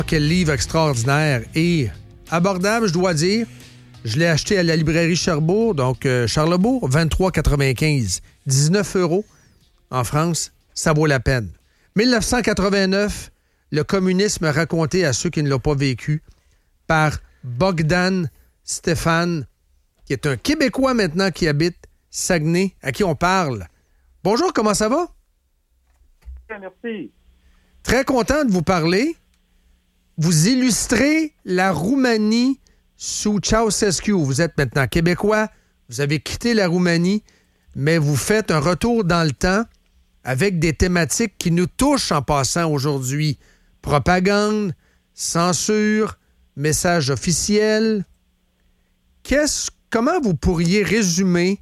Quel livre extraordinaire et abordable, je dois dire. Je l'ai acheté à la librairie Cherbourg, donc Charlebourg, 23,95. 19 € en France, ça vaut la peine. 1989, le communisme raconté à ceux qui ne l'ont pas vécu par Bogdan Stéphane, qui est un Québécois maintenant qui habite Saguenay, à qui on parle. Bonjour, comment ça va? Merci. Très content de vous parler. Vous illustrez la Roumanie sous Ceausescu. Vous êtes maintenant québécois, vous avez quitté la Roumanie, mais vous faites un retour dans le temps avec des thématiques qui nous touchent en passant aujourd'hui. Propagande, censure, message officiel. Comment vous pourriez résumer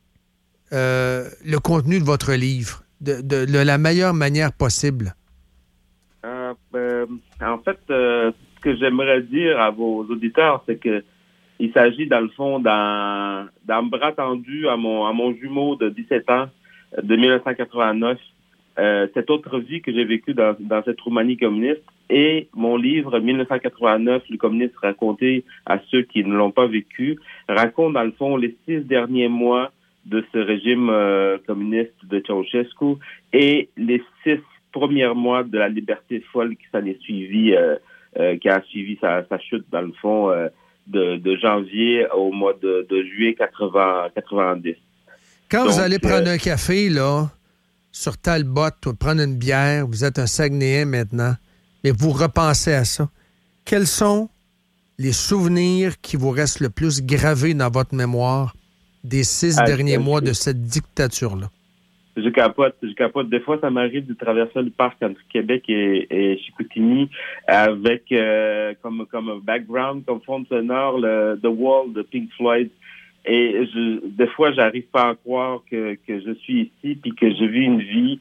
le contenu de votre livre de la meilleure manière possible? En fait, ce que j'aimerais dire à vos auditeurs, c'est que il s'agit, dans le fond, d'un bras tendu à mon jumeau de 17 ans, de 1989, cette autre vie que j'ai vécue dans cette Roumanie communiste, et mon livre, 1989, le communiste raconté à ceux qui ne l'ont pas vécu, raconte, dans le fond, les 6 derniers mois de ce régime communiste de Ceausescu et les 6 premiers mois de la liberté folle qui s'en est suivi, qui a suivi sa chute, dans le fond, de janvier au mois de juillet 90. Quand vous allez prendre un café, là, sur Talbot, ou prendre une bière, vous êtes un Saguenayen maintenant, mais vous repensez à ça. Quels sont les souvenirs qui vous restent le plus gravés dans votre mémoire des 6 derniers mois de cette dictature-là? Je capote. Des fois, ça m'arrive de traverser le parc entre Québec et Chicoutimi avec comme background, comme fond sonore, The Wall de Pink Floyd. Et des fois, j'arrive pas à croire que je suis ici puis que je vis une vie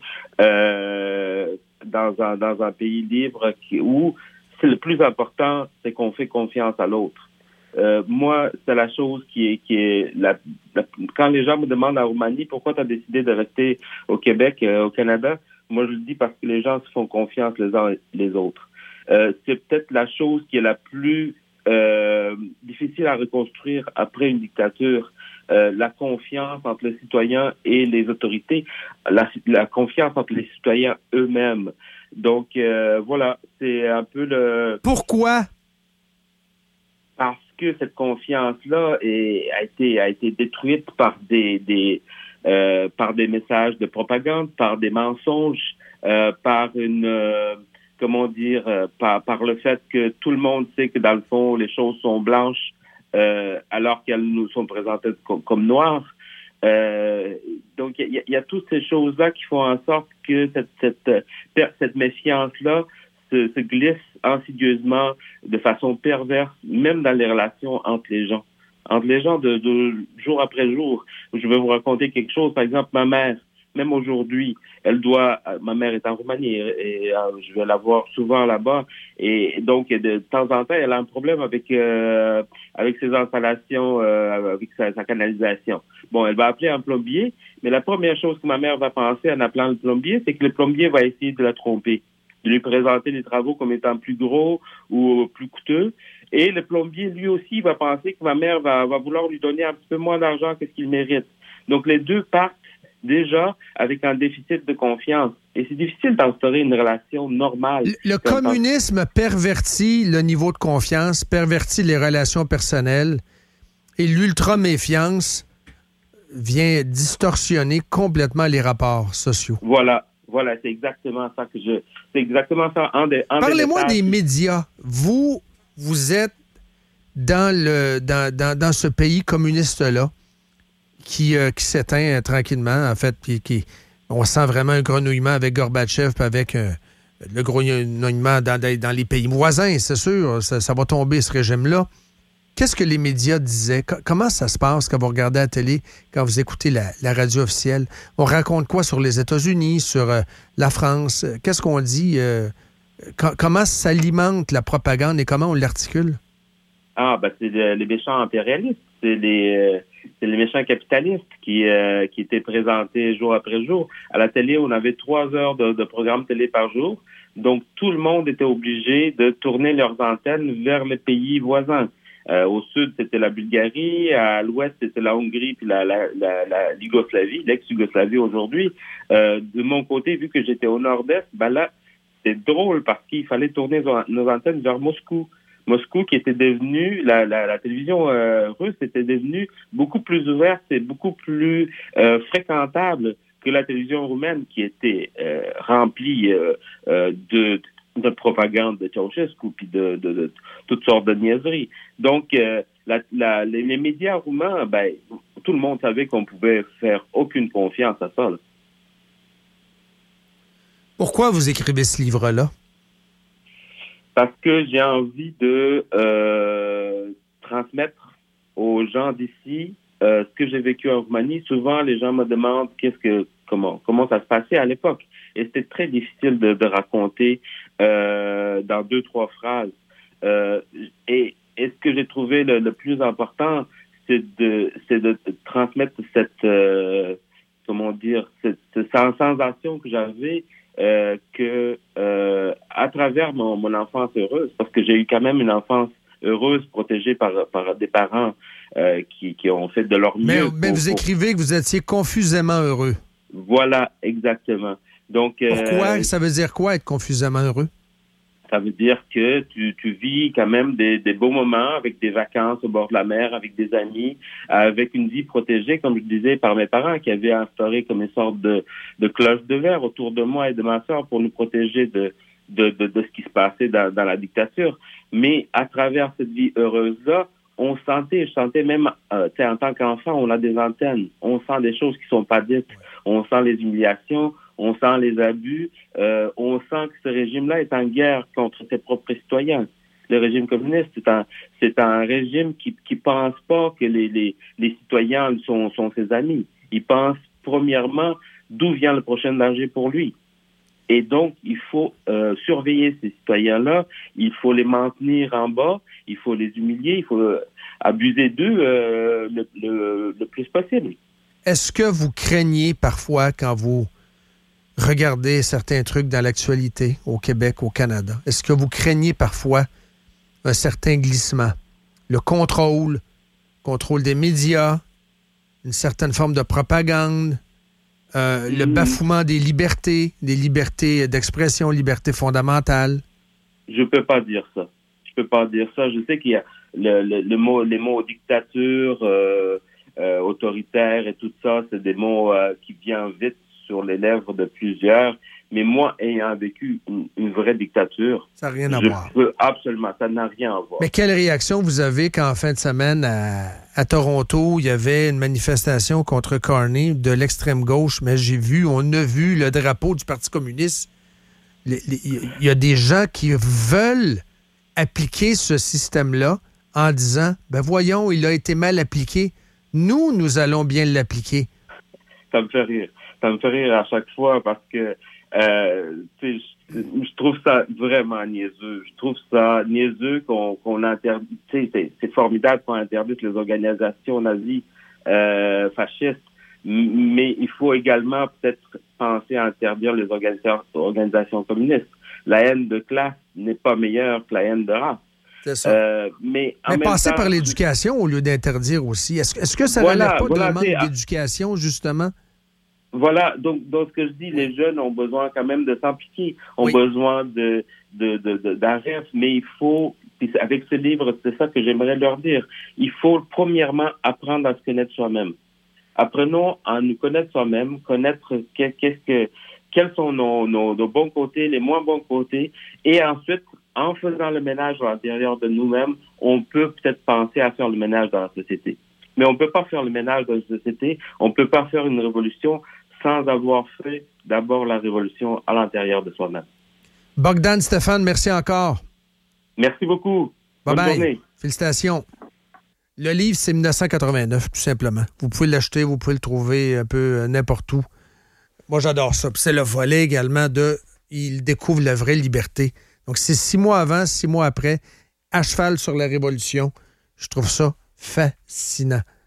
dans un pays libre où c'est le plus important, c'est qu'on fait confiance à l'autre. Moi, c'est la chose qui est quand les gens me demandent en Roumanie pourquoi tu as décidé de rester au Québec, au Canada, moi je le dis parce que les gens se font confiance les uns les autres. C'est peut-être la chose qui est la plus difficile à reconstruire après une dictature. La confiance entre les citoyens et les autorités, la confiance entre les citoyens eux-mêmes. Donc voilà, c'est un peu le... Pourquoi? Parce que cette confiance-là a été détruite par des messages de propagande, par des mensonges, par par le fait que tout le monde sait que dans le fond les choses sont blanches alors qu'elles nous sont présentées comme noires. Donc il y a toutes ces choses-là qui font en sorte que cette méfiance-là se glisse insidieusement, de façon perverse, même dans les relations entre les gens. Entre les gens de jour après jour. Je vais vous raconter quelque chose. Par exemple, ma mère, même aujourd'hui, ma mère est en Roumanie et je vais la voir souvent là-bas. Et donc, de temps en temps, elle a un problème avec ses installations, avec sa canalisation. Bon, elle va appeler un plombier, mais la première chose que ma mère va penser en appelant le plombier, c'est que le plombier va essayer de la tromper, de lui présenter les travaux comme étant plus gros ou plus coûteux. Et le plombier, lui aussi, va penser que ma mère va vouloir lui donner un petit peu moins d'argent que ce qu'il mérite. Donc, les deux partent déjà avec un déficit de confiance. Et c'est difficile d'instaurer une relation normale. Le communisme pervertit le niveau de confiance, pervertit les relations personnelles, et l'ultra-méfiance vient distorsionner complètement les rapports sociaux. Voilà, c'est exactement ça c'est exactement ça. Parlez-moi des médias. Vous êtes dans ce pays communiste-là qui s'éteint tranquillement, en fait, on sent vraiment un grenouillement avec Gorbatchev, puis avec le grenouillement dans les pays voisins, c'est sûr, ça va tomber ce régime-là. Qu'est-ce que les médias disaient? Comment ça se passe quand vous regardez la télé, quand vous écoutez la radio officielle? On raconte quoi sur les États-Unis, sur la France? Qu'est-ce qu'on dit? Comment s'alimente la propagande et comment on l'articule? C'est les méchants impérialistes. C'est les méchants capitalistes qui étaient présentés jour après jour. À la télé, on avait 3 heures de programme télé par jour. Donc, tout le monde était obligé de tourner leurs antennes vers les pays voisins. Au sud, c'était la Bulgarie. À l'ouest, c'était la Hongrie puis la Yougoslavie, l'ex-Yougoslavie aujourd'hui. De mon côté, vu que j'étais au nord-est, là, c'est drôle parce qu'il fallait tourner nos antennes vers Moscou. Moscou qui était devenu, la télévision russe était devenue beaucoup plus ouverte et beaucoup plus fréquentable que la télévision roumaine qui était remplie de propagande de Ceausescu puis de toutes sortes de niaiseries. Donc, les médias roumains, tout le monde savait qu'on pouvait faire aucune confiance à ça. Là. Pourquoi vous écrivez ce livre-là? Parce que j'ai envie de transmettre aux gens d'ici ce que j'ai vécu en Roumanie. Souvent, les gens me demandent comment ça se passait à l'époque. Et c'était très difficile de raconter dans 2-3 phrases. Et ce que j'ai trouvé le plus important, c'est de transmettre cette sensation que j'avais à travers mon enfance heureuse, parce que j'ai eu quand même une enfance heureuse, protégée par des parents qui ont fait de leur mieux. Mais vous écrivez que vous étiez confusément heureux. Voilà, exactement. Donc, pourquoi? Ça veut dire quoi, être confusément heureux? Ça veut dire que tu vis quand même des beaux moments avec des vacances au bord de la mer, avec des amis, avec une vie protégée, comme je disais, par mes parents qui avaient instauré comme une sorte de cloche de verre autour de moi et de ma sœur pour nous protéger de ce qui se passait dans la dictature. Mais à travers cette vie heureuse-là, je sentais même, en tant qu'enfant, on a des antennes, on sent des choses qui sont pas dites, on sent les humiliations, on sent les abus, on sent que ce régime-là est en guerre contre ses propres citoyens. Le régime communiste, c'est un régime qui pense pas que les citoyens sont ses amis. Il pense premièrement d'où vient le prochain danger pour lui. Et donc, il faut surveiller ces citoyens-là, il faut les maintenir en bas, il faut les humilier, il faut abuser d'eux le plus possible. Est-ce que vous craignez parfois quand vous regardez certains trucs dans l'actualité au Québec, au Canada? Est-ce que vous craignez parfois un certain glissement? Le contrôle des médias, une certaine forme de propagande, le bafouement des libertés d'expression, libertés fondamentales? Je peux pas dire ça. Je sais qu'il y a les mots dictature, autoritaire et tout ça, c'est des mots qui viennent vite sur les lèvres de plusieurs. Mais moi, ayant vécu une vraie dictature, ça n'a rien à voir. Absolument, ça n'a rien à voir. Mais quelle réaction vous avez quand, en fin de semaine, à Toronto, il y avait une manifestation contre Carney de l'extrême gauche, mais on a vu le drapeau du Parti communiste. Il y a des gens qui veulent appliquer ce système-là en disant, voyons, il a été mal appliqué. Nous allons bien l'appliquer. Ça me fait rire. Ça me fait rire à chaque fois parce que je trouve ça vraiment niaiseux. Je trouve ça niaiseux qu'on interdit. C'est formidable qu'on interdise les organisations nazies fascistes, mais il faut également peut-être penser à interdire les organisations communistes. La haine de classe n'est pas meilleure que la haine de race. C'est ça. Mais passer par l'éducation au lieu d'interdire aussi. Est-ce que ça ne relève pas d'un manque d'éducation, justement? Voilà, donc ce que je dis, les jeunes ont besoin quand même de s'impliquer, ont besoin d'arrêt, mais il faut, avec ce livre, c'est ça que j'aimerais leur dire, il faut premièrement apprendre à se connaître soi-même. Apprenons à nous connaître soi-même, connaître quels sont nos bons côtés, les moins bons côtés, et ensuite, en faisant le ménage à l'intérieur de nous-mêmes, on peut peut-être penser à faire le ménage dans la société. Mais on ne peut pas faire le ménage dans la société, on ne peut pas faire une révolution sans avoir fait d'abord la révolution à l'intérieur de soi-même. Bogdan Stéphane, merci encore. Merci beaucoup. Bonne journée. Félicitations. Le livre, c'est 1989, tout simplement. Vous pouvez l'acheter, vous pouvez le trouver un peu n'importe où. Moi, j'adore ça. Puis c'est le volet également il découvre la vraie liberté. Donc, c'est 6 mois avant, 6 mois après, à cheval sur la Révolution. Je trouve ça fascinant.